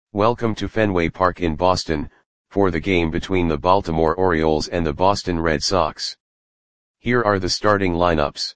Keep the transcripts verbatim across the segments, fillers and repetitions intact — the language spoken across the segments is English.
Welcome to Fenway Park in Boston, for the game between the Baltimore Orioles and the Boston Red Sox. Here are the starting lineups.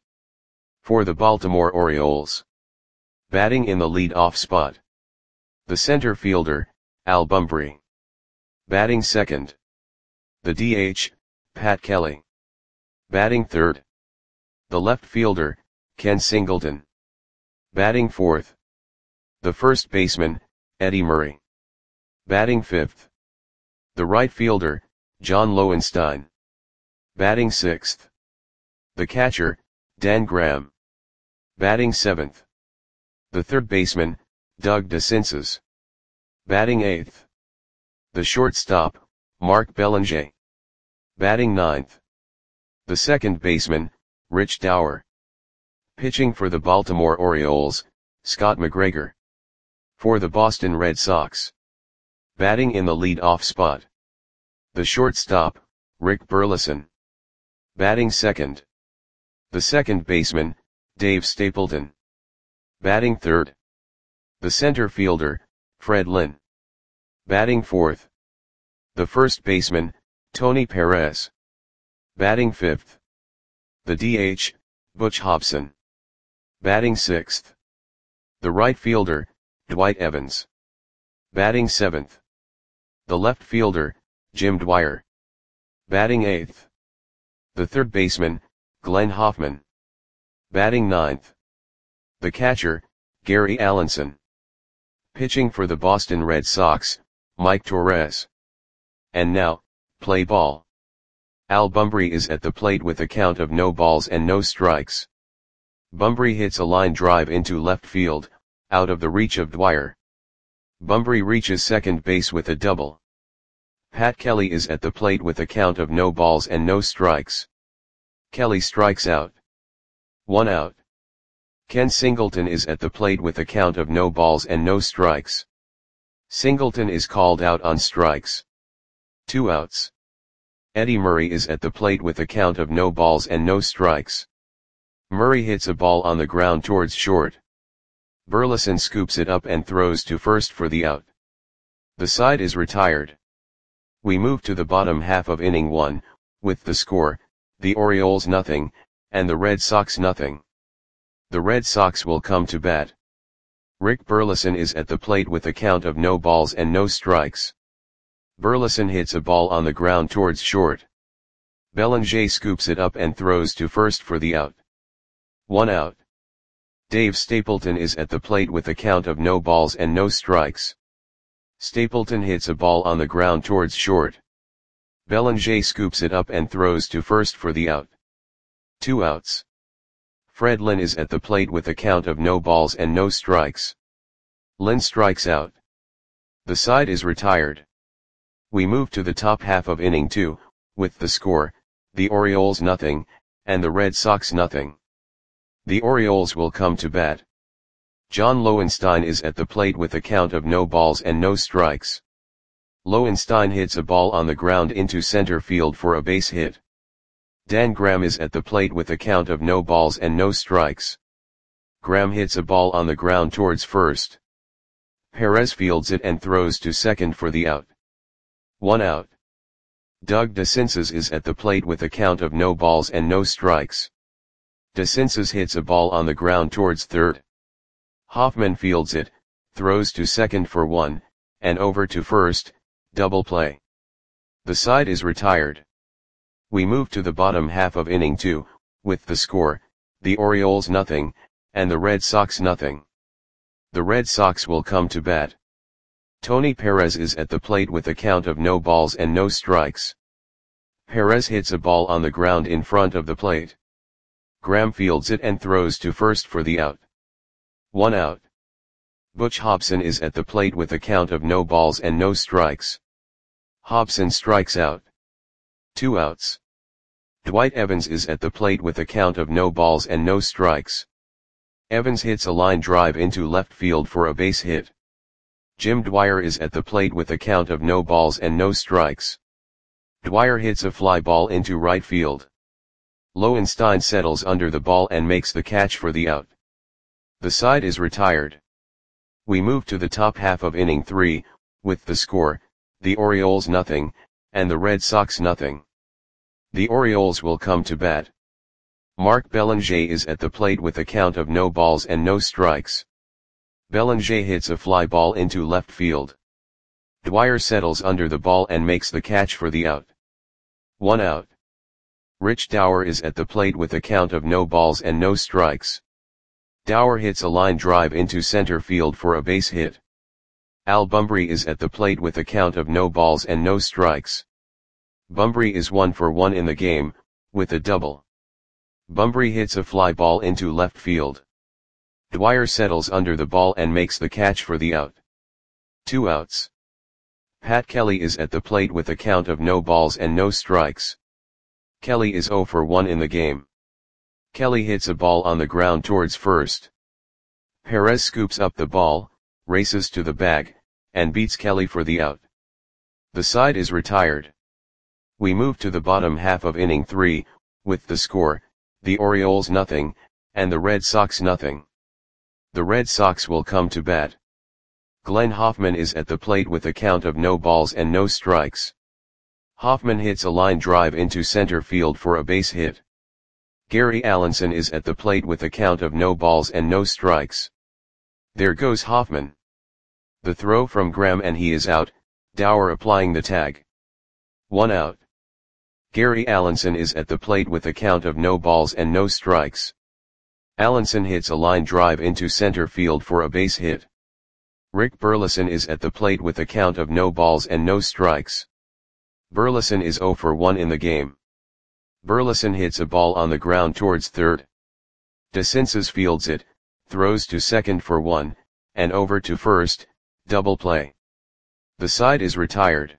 For the Baltimore Orioles. Batting in the lead-off spot. The center fielder, Al Bumbry. Batting second. The D H, Pat Kelly. Batting third. The left fielder, Ken Singleton. Batting fourth. The first baseman, Eddie Murray. Batting fifth. The right fielder, John Lowenstein. Batting sixth. The catcher, Dan Graham. Batting seventh. The third baseman, Doug DeCinces. Batting eighth. The shortstop, Mark Belanger. Batting ninth. The second baseman, Rich Dauer. Pitching for the Baltimore Orioles, Scott McGregor. For the Boston Red Sox. Batting in the lead-off spot. The shortstop, Rick Burleson. Batting second. The second baseman, Dave Stapleton. Batting third. The center fielder, Fred Lynn. Batting fourth. The first baseman, Tony Perez. Batting fifth. The D H, Butch Hobson. Batting sixth. The right fielder, Dwight Evans. Batting seventh. The left fielder, Jim Dwyer. Batting eighth. The third baseman, Glenn Hoffman. Batting ninth. The catcher, Gary Allenson. Pitching for the Boston Red Sox, Mike Torres. And now, play ball. Al Bumbry is at the plate with a count of no balls and no strikes. Bumbry hits a line drive into left field, out of the reach of Dwyer. Bumbry reaches second base with a double. Pat Kelly is at the plate with a count of no balls and no strikes. Kelly strikes out. One out. Ken Singleton is at the plate with a count of no balls and no strikes. Singleton is called out on strikes. Two outs. Eddie Murray is at the plate with a count of no balls and no strikes. Murray hits a ball on the ground towards short. Burleson scoops it up and throws to first for the out. The side is retired. We move to the bottom half of inning one, with the score, the Orioles nothing, and the Red Sox nothing. The Red Sox will come to bat. Rick Burleson is at the plate with a count of no balls and no strikes. Burleson hits a ball on the ground towards short. Belanger scoops it up and throws to first for the out. One out. Dave Stapleton is at the plate with a count of no balls and no strikes. Stapleton hits a ball on the ground towards short. Belanger scoops it up and throws to first for the out. Two outs. Fred Lynn is at the plate with a count of no balls and no strikes. Lynn strikes out. The side is retired. We move to the top half of inning two, with the score, the Orioles nothing, and the Red Sox nothing. The Orioles will come to bat. John Lowenstein is at the plate with a count of no balls and no strikes. Lowenstein hits a ball on the ground into center field for a base hit. Dan Graham is at the plate with a count of no balls and no strikes. Graham hits a ball on the ground towards first. Perez fields it and throws to second for the out. One out. Doug DeCinces is at the plate with a count of no balls and no strikes. DeCinces hits a ball on the ground towards third. Hoffman fields it, throws to second for one, and over to first, double play. The side is retired. We move to the bottom half of inning two, with the score, the Orioles nothing, and the Red Sox nothing. The Red Sox will come to bat. Tony Perez is at the plate with a count of no balls and no strikes. Perez hits a ball on the ground in front of the plate. Graham fields it and throws to first for the out. One out. Butch Hobson is at the plate with a count of no balls and no strikes. Hobson strikes out. Two outs. Dwight Evans is at the plate with a count of no balls and no strikes. Evans hits a line drive into left field for a base hit. Jim Dwyer is at the plate with a count of no balls and no strikes. Dwyer hits a fly ball into right field. Lowenstein settles under the ball and makes the catch for the out. The side is retired. We move to the top half of inning three, with the score, the Orioles nothing, and the Red Sox nothing. The Orioles will come to bat. Mark Belanger is at the plate with a count of no balls and no strikes. Belanger hits a fly ball into left field. Dwyer settles under the ball and makes the catch for the out. One out. Rich Dower is at the plate with a count of no balls and no strikes. Dower hits a line drive into center field for a base hit. Al Bumbry is at the plate with a count of no balls and no strikes. Bumbry is one for one in the game, with a double. Bumbry hits a fly ball into left field. Dwyer settles under the ball and makes the catch for the out. Two outs. Pat Kelly is at the plate with a count of no balls and no strikes. Kelly is zero for one in the game. Kelly hits a ball on the ground towards first. Perez scoops up the ball, races to the bag, and beats Kelly for the out. The side is retired. We move to the bottom half of inning three, with the score, the Orioles nothing, and the Red Sox nothing. The Red Sox will come to bat. Glenn Hoffman is at the plate with a count of no balls and no strikes. Hoffman hits a line drive into center field for a base hit. Gary Allenson is at the plate with a count of no balls and no strikes. There goes Hoffman. The throw from Graham and he is out, Dower applying the tag. One out. Gary Allenson is at the plate with a count of no balls and no strikes. Allenson hits a line drive into center field for a base hit. Rick Burleson is at the plate with a count of no balls and no strikes. Burleson is zero for one in the game. Burleson hits a ball on the ground towards third. DeCinces fields it, throws to second for one, and over to first, double play. The side is retired.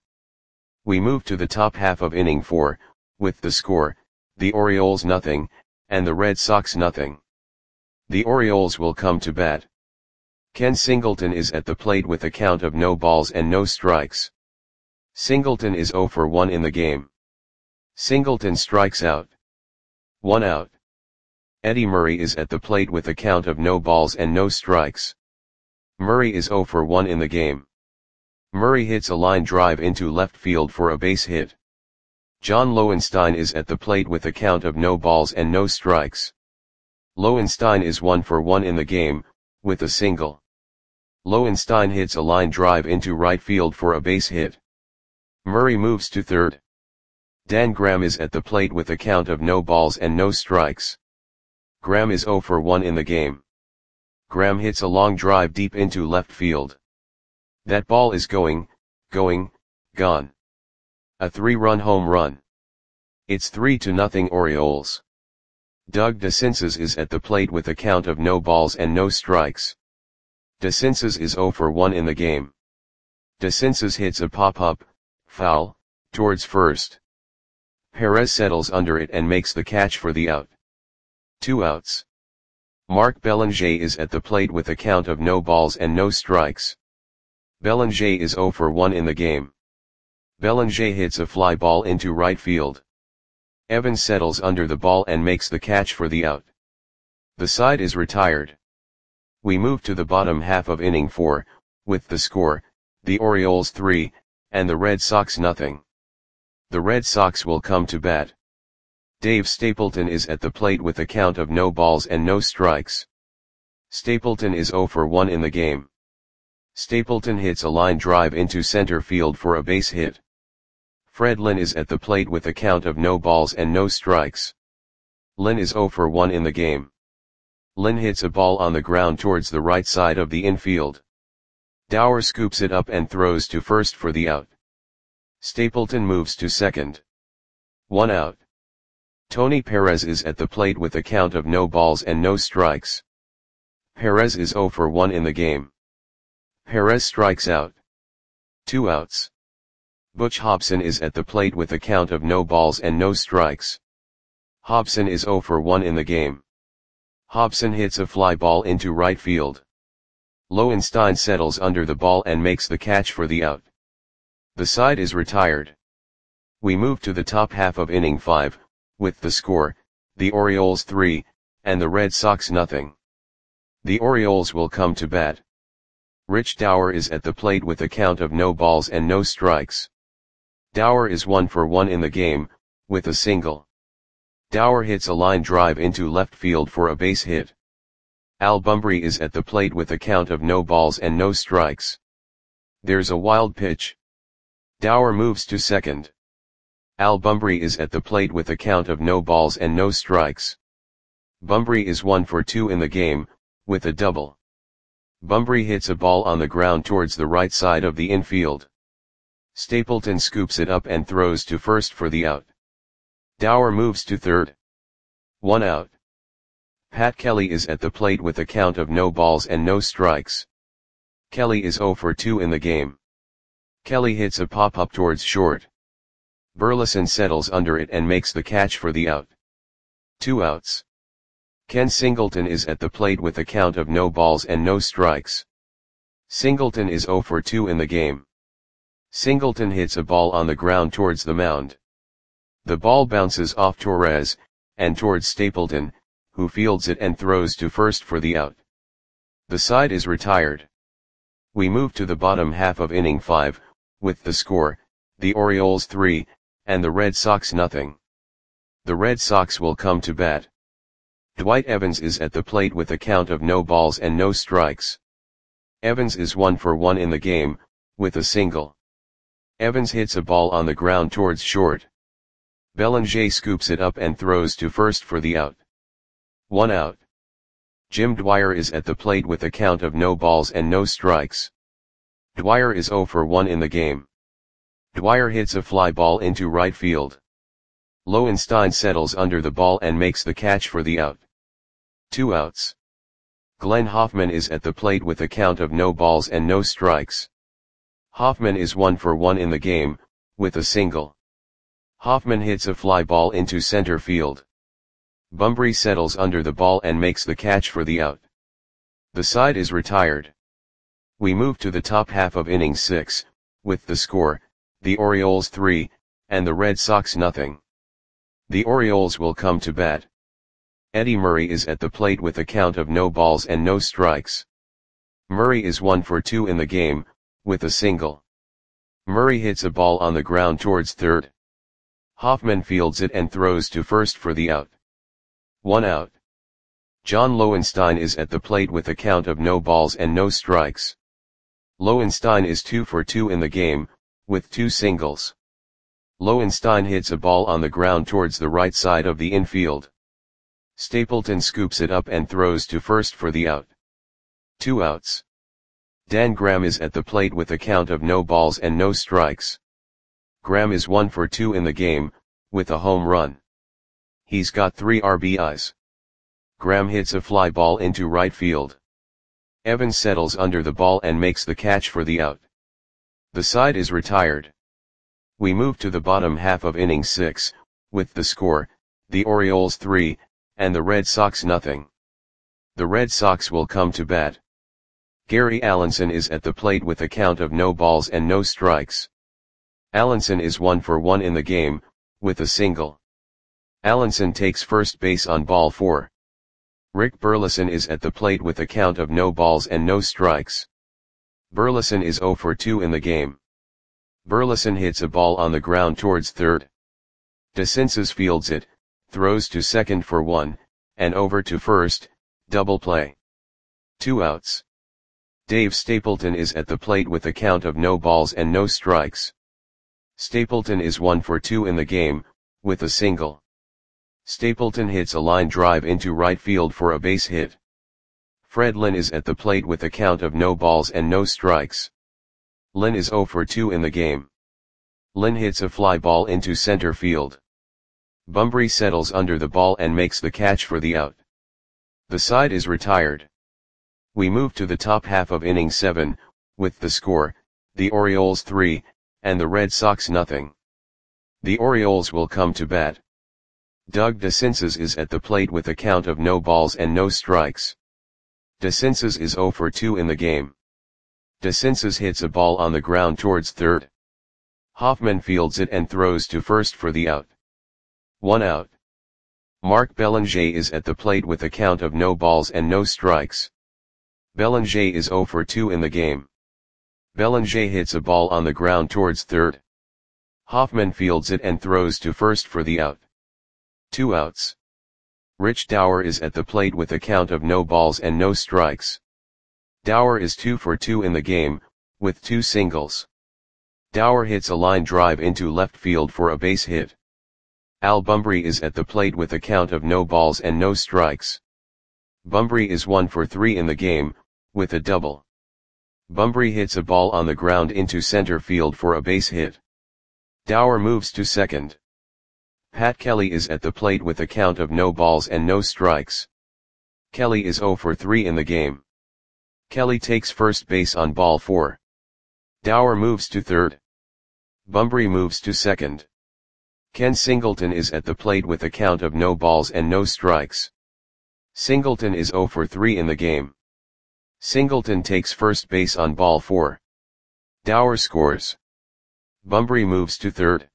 We move to the top half of inning four, with the score, the Orioles nothing, and the Red Sox nothing. The Orioles will come to bat. Ken Singleton is at the plate with a count of no balls and no strikes. Singleton is zero for one in the game. Singleton strikes out. One out. Eddie Murray is at the plate with a count of no balls and no strikes. Murray is zero for one in the game. Murray hits a line drive into left field for a base hit. John Lowenstein is at the plate with a count of no balls and no strikes. Lowenstein is one for one in the game, with a single. Lowenstein hits a line drive into right field for a base hit. Murray moves to third. Dan Graham is at the plate with a count of no balls and no strikes. Graham is zero for one in the game. Graham hits a long drive deep into left field. That ball is going, going, gone. A three-run home run. It's three to nothing Orioles. Doug DeCinces is at the plate with a count of no balls and no strikes. DeCinces is zero for one in the game. DeCinces hits a pop-up, foul, towards first. Perez settles under it and makes the catch for the out. Two outs. Mark Belanger is at the plate with a count of no balls and no strikes. Belanger is zero for one in the game. Belanger hits a fly ball into right field. Evans settles under the ball and makes the catch for the out. The side is retired. We move to the bottom half of inning four, with the score, the Orioles three, and the Red Sox nothing. The Red Sox will come to bat. Dave Stapleton is at the plate with a count of no balls and no strikes. Stapleton is zero for one in the game. Stapleton hits a line drive into center field for a base hit. Fred Lynn is at the plate with a count of no balls and no strikes. Lynn is zero for one in the game. Lynn hits a ball on the ground towards the right side of the infield. Dower scoops it up and throws to first for the out. Stapleton moves to second. One out. Tony Perez is at the plate with a count of no balls and no strikes. Perez is zero for one in the game. Perez strikes out. Two outs. Butch Hobson is at the plate with a count of no balls and no strikes. Hobson is zero for one in the game. Hobson hits a fly ball into right field. Lowenstein settles under the ball and makes the catch for the out. The side is retired. We move to the top half of inning five, with the score, the Orioles three, and the Red Sox nothing. The Orioles will come to bat. Rich Dower is at the plate with a count of no balls and no strikes. Dower is one for one in the game, with a single. Dower hits a line drive into left field for a base hit. Al Bumbry is at the plate with a count of no balls and no strikes. There's a wild pitch. Dower moves to second. Al Bumbry is at the plate with a count of no balls and no strikes. Bumbry is one for two in the game, with a double. Bumbry hits a ball on the ground towards the right side of the infield. Stapleton scoops it up and throws to first for the out. Dower moves to third. One out. Pat Kelly is at the plate with a count of no balls and no strikes. Kelly is zero for two in the game. Kelly hits a pop-up towards short. Burleson settles under it and makes the catch for the out. Two outs. Ken Singleton is at the plate with a count of no balls and no strikes. Singleton is zero for two in the game. Singleton hits a ball on the ground towards the mound. The ball bounces off Torres, and towards Stapleton, who fields it and throws to first for the out. The side is retired. We move to the bottom half of inning five, with the score, the Orioles three, and the Red Sox nothing. The Red Sox will come to bat. Dwight Evans is at the plate with a count of no balls and no strikes. Evans is one for one in the game, with a single. Evans hits a ball on the ground towards short. Bellinger scoops it up and throws to first for the out. One out. Jim Dwyer is at the plate with a count of no balls and no strikes. Dwyer is zero for one in the game. Dwyer hits a fly ball into right field. Lowenstein settles under the ball and makes the catch for the out. Two outs. Glenn Hoffman is at the plate with a count of no balls and no strikes. Hoffman is one for one in the game, with a single. Hoffman hits a fly ball into center field. Bumbry settles under the ball and makes the catch for the out. The side is retired. We move to the top half of inning six, with the score, the Orioles three, and the Red Sox nothing. The Orioles will come to bat. Eddie Murray is at the plate with a count of no balls and no strikes. Murray is one for two in the game, with a single. Murray hits a ball on the ground towards third. Hoffman fields it and throws to first for the out. One out. John Lowenstein is at the plate with a count of no balls and no strikes. Lowenstein is two for two in the game, with two singles. Lowenstein hits a ball on the ground towards the right side of the infield. Stapleton scoops it up and throws to first for the out. Two outs. Dan Graham is at the plate with a count of no balls and no strikes. Graham is one for two in the game, with a home run. He's got three R B Is. Graham hits a fly ball into right field. Evans settles under the ball and makes the catch for the out. The side is retired. We move to the bottom half of inning six, with the score, the Orioles three, and the Red Sox nothing. The Red Sox will come to bat. Gary Allenson is at the plate with a count of no balls and no strikes. Allenson is one for one in the game, with a single. Allenson takes first base on ball four. Rick Burleson is at the plate with a count of no balls and no strikes. Burleson is zero for two in the game. Burleson hits a ball on the ground towards third. DeCinces fields it, throws to second for one, and over to first, double play. Two outs. Dave Stapleton is at the plate with a count of no balls and no strikes. Stapleton is one for two in the game, with a single. Stapleton hits a line drive into right field for a base hit. Fred Lynn is at the plate with a count of no balls and no strikes. Lynn is zero for two in the game. Lynn hits a fly ball into center field. Bumbry settles under the ball and makes the catch for the out. The side is retired. We move to the top half of inning seven, with the score, the Orioles three, and the Red Sox nothing. The Orioles will come to bat. Doug DeCinces is at the plate with a count of no balls and no strikes. DeCinces is zero for two in the game. DeCinces hits a ball on the ground towards third. Hoffman fields it and throws to first for the out. One out. Mark Bellinger is at the plate with a count of no balls and no strikes. Belanger is zero for two in the game. Belanger hits a ball on the ground towards third. Hoffman fields it and throws to first for the out. Two outs. Rich Dower is at the plate with a count of no balls and no strikes. Dower is two for two in the game, with two singles. Dower hits a line drive into left field for a base hit. Al Bumbry is at the plate with a count of no balls and no strikes. Bumbry is one for three in the game, with a double. Bumbry hits a ball on the ground into center field for a base hit. Dower moves to second. Pat Kelly is at the plate with a count of no balls and no strikes. Kelly is zero for three in the game. Kelly takes first base on ball four. Dower moves to third. Bumbry moves to second. Ken Singleton is at the plate with a count of no balls and no strikes. Singleton is zero for three in the game. Singleton takes first base on ball four. Dower scores. Bumbry moves to third.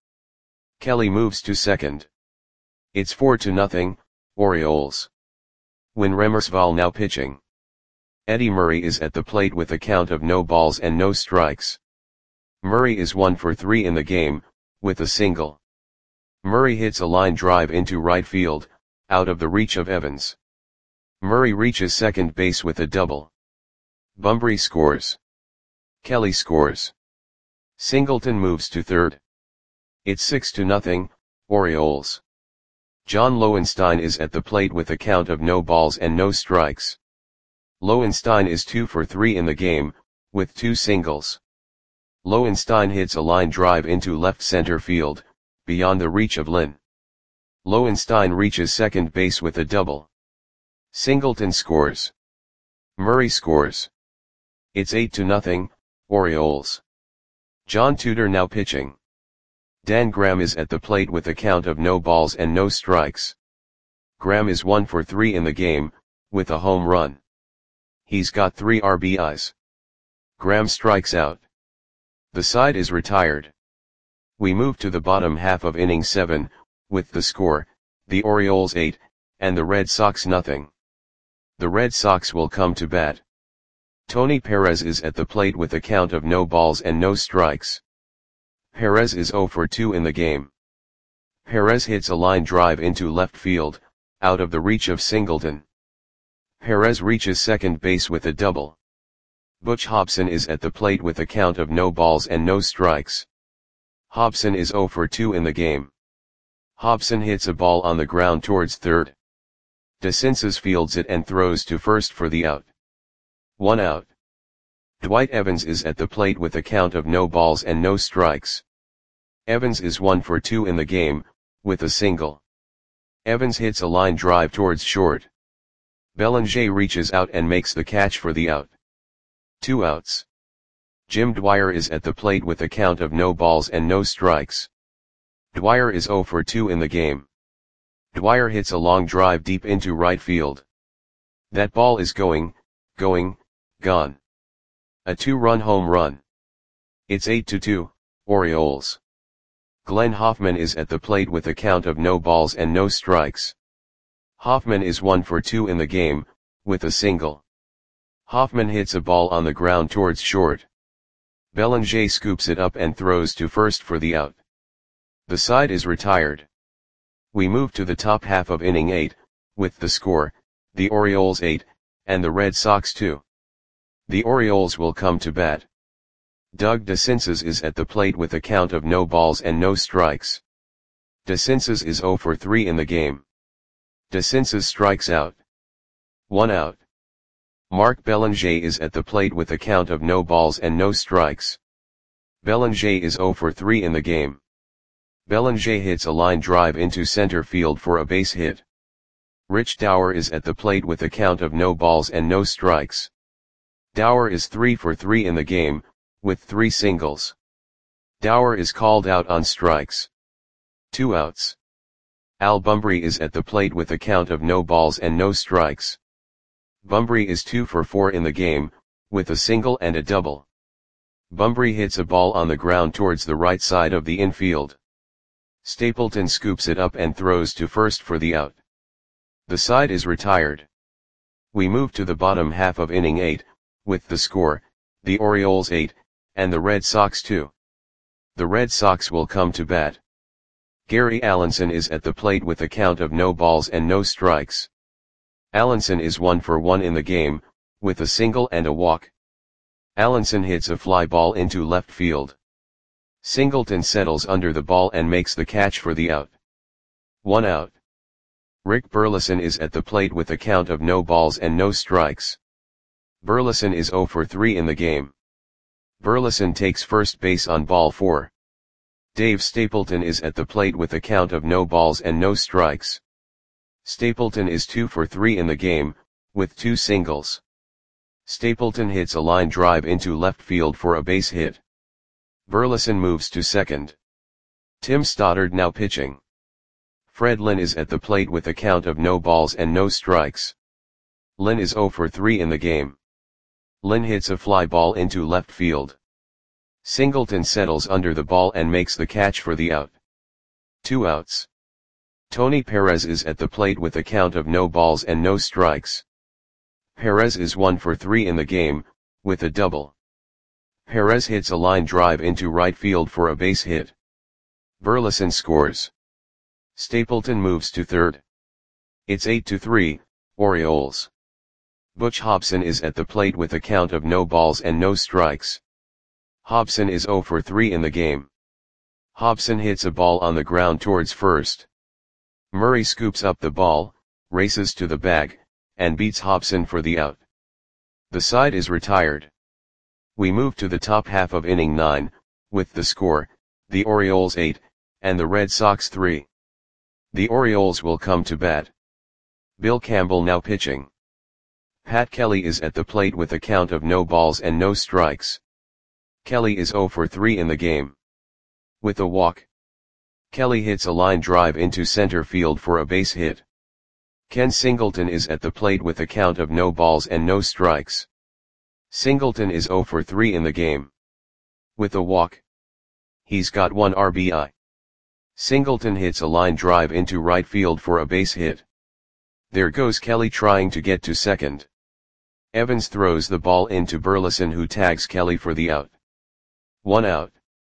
Kelly moves to second. It's four to nothing, Orioles. Win. Remersval now pitching. Eddie Murray is at the plate with a count of no balls and no strikes. Murray is one for three in the game, with a single. Murray hits a line drive into right field, out of the reach of Evans. Murray reaches second base with a double. Bumbry scores. Kelly scores. Singleton moves to third. It's six to nothing, Orioles. John Lowenstein is at the plate with a count of no balls and no strikes. Lowenstein is two for three in the game, with two singles. Lowenstein hits a line drive into left center field, beyond the reach of Lynn. Lowenstein reaches second base with a double. Singleton scores. Murray scores. It's eight to nothing, Orioles. John Tudor now pitching. Dan Graham is at the plate with a count of no balls and no strikes. Graham is one for three in the game, with a home run. He's got three R B Is. Graham strikes out. The side is retired. We move to the bottom half of inning seven, with the score, the Orioles eight, and the Red Sox nothing. The Red Sox will come to bat. Tony Perez is at the plate with a count of no balls and no strikes. Perez is zero for two in the game. Perez hits a line drive into left field, out of the reach of Singleton. Perez reaches second base with a double. Butch Hobson is at the plate with a count of no balls and no strikes. Hobson is zero for two in the game. Hobson hits a ball on the ground towards third. DeCinces fields it and throws to first for the out. One out. Dwight Evans is at the plate with a count of no balls and no strikes. Evans is one for two in the game, with a single. Evans hits a line drive towards short. Belanger reaches out and makes the catch for the out. Two outs. Jim Dwyer is at the plate with a count of no balls and no strikes. Dwyer is zero for two in the game. Dwyer hits a long drive deep into right field. That ball is going, going, gone. A two-run home run. It's eight to two, Orioles. Glenn Hoffman is at the plate with a count of no balls and no strikes. Hoffman is one for two in the game, with a single. Hoffman hits a ball on the ground towards short. Belanger scoops it up and throws to first for the out. The side is retired. We move to the top half of inning eight, with the score, the Orioles eight, and the Red Sox two. The Orioles will come to bat. Doug DeCinces is at the plate with a count of no balls and no strikes. DeCinces is zero for three in the game. DeCinces strikes out. One out. Mark Belanger is at the plate with a count of no balls and no strikes. Belanger is zero for three in the game. Belanger hits a line drive into center field for a base hit. Rich Dower is at the plate with a count of no balls and no strikes. Dower is three for three in the game, with three singles. Dower is called out on strikes. Two outs. Al Bumbry is at the plate with a count of no balls and no strikes. Bumbry is two for four in the game, with a single and a double. Bumbry hits a ball on the ground towards the right side of the infield. Stapleton scoops it up and throws to first for the out. The side is retired. We move to the bottom half of inning eight, with the score, the Orioles eight, and the Red Sox two. The Red Sox will come to bat. Gary Allenson is at the plate with a count of no balls and no strikes. Allenson is one for one in the game, with a single and a walk. Allenson hits a fly ball into left field. Singleton settles under the ball and makes the catch for the out. One out. Rick Burleson is at the plate with a count of no balls and no strikes. Burleson is zero for three in the game. Burleson takes first base on ball four. Dave Stapleton is at the plate with a count of no balls and no strikes. Stapleton is two for three in the game, with two singles. Stapleton hits a line drive into left field for a base hit. Burleson moves to second. Tim Stoddard now pitching. Fred Lynn is at the plate with a count of no balls and no strikes. Lynn is zero for three in the game. Lynn hits a fly ball into left field. Singleton settles under the ball and makes the catch for the out. Two outs. Tony Perez is at the plate with a count of no balls and no strikes. Perez is one for three in the game, with a double. Perez hits a line drive into right field for a base hit. Burleson scores. Stapleton moves to third. It's eight to three, Orioles. Butch Hobson is at the plate with a count of no balls and no strikes. Hobson is zero for three in the game. Hobson hits a ball on the ground towards first. Murray scoops up the ball, races to the bag, and beats Hobson for the out. The side is retired. We move to the top half of inning nine, with the score, the Orioles eight, and the Red Sox three. The Orioles will come to bat. Bill Campbell now pitching. Pat Kelly is at the plate with a count of no balls and no strikes. Kelly is zero for three in the game. With a walk. Kelly hits a line drive into center field for a base hit. Ken Singleton is at the plate with a count of no balls and no strikes. Singleton is zero for three in the game. With a walk. He's got one R B I. Singleton hits a line drive into right field for a base hit. There goes Kelly trying to get to second. Evans throws the ball into Burleson, who tags Kelly for the out. One out.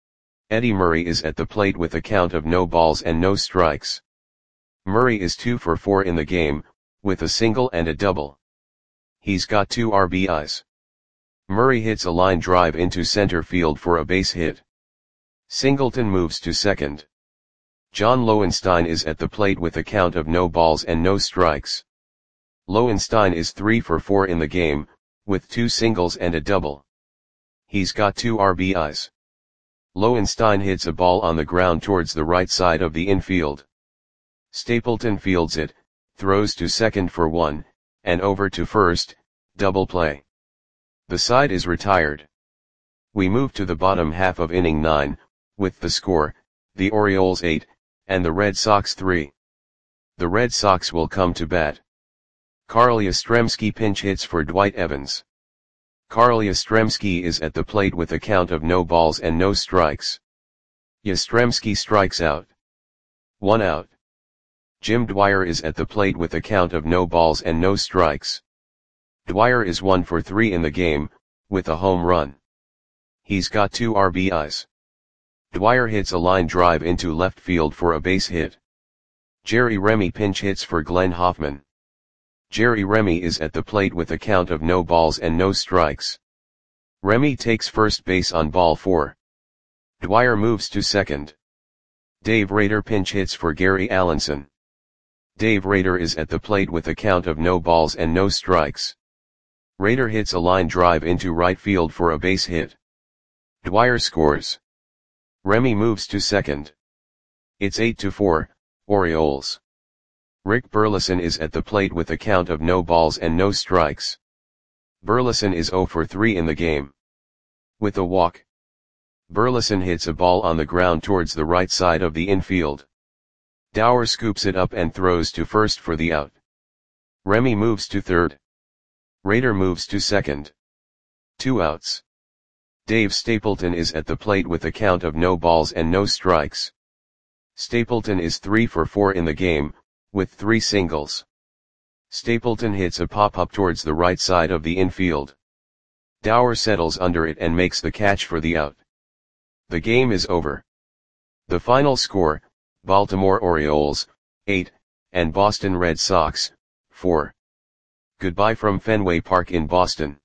Eddie Murray is at the plate with a count of no balls and no strikes. Murray is two for four in the game, with a single and a double. He's got two R B Is. Murray hits a line drive into center field for a base hit. Singleton moves to second. John Lowenstein is at the plate with a count of no balls and no strikes. Lowenstein is three for four in the game, with two singles and a double. He's got two R B Is. Lowenstein hits a ball on the ground towards the right side of the infield. Stapleton fields it, throws to second for one, and over to first, double play. The side is retired. We move to the bottom half of inning nine, with the score, the Orioles eight, and the Red Sox three. The Red Sox will come to bat. Carl Yastrzemski pinch hits for Dwight Evans. Carl Yastrzemski is at the plate with a count of no balls and no strikes. Yastrzemski strikes out. One out. Jim Dwyer is at the plate with a count of no balls and no strikes. Dwyer is one for three in the game, with a home run. He's got two R B Is. Dwyer hits a line drive into left field for a base hit. Jerry Remy pinch hits for Glenn Hoffman. Jerry Remy is at the plate with a count of no balls and no strikes. Remy takes first base on ball four. Dwyer moves to second. Dave Rader pinch hits for Gary Allenson. Dave Rader is at the plate with a count of no balls and no strikes. Rader hits a line drive into right field for a base hit. Dwyer scores. Remy moves to second. It's eight to four, Orioles. Rick Burleson is at the plate with a count of no balls and no strikes. Burleson is zero for three in the game. With a walk. Burleson hits a ball on the ground towards the right side of the infield. Dower scoops it up and throws to first for the out. Remy moves to third. Rader moves to second. Two outs. Dave Stapleton is at the plate with a count of no balls and no strikes. Stapleton is three for four in the game, with three singles. Stapleton hits a pop-up towards the right side of the infield. Dower settles under it and makes the catch for the out. The game is over. The final score, Baltimore Orioles, eight, and Boston Red Sox, four. Goodbye from Fenway Park in Boston.